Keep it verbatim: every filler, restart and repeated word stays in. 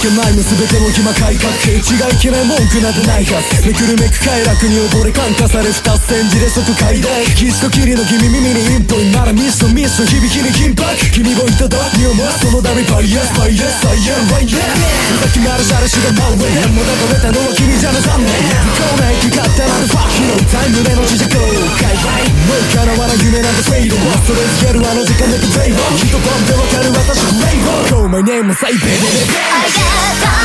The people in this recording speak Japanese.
けないも全ても今改革違いけない文句などないはずめくるめく快楽に溺れ感化され二千字で即階段キスとキリの君耳にインポイならミスとミスと響きに緊迫君をいただに思うそのダメバイアスバイアスサイアンラインさっきまでシャレしが真上もだとれたのは君じゃな残念不幸な生き方なんてファッキーのタイムでの自己後悔もう叶わない夢なんてフェイドストレスゲルあの時間だけブレイド一晩でわかる私フレイド Call my name もサイベー I got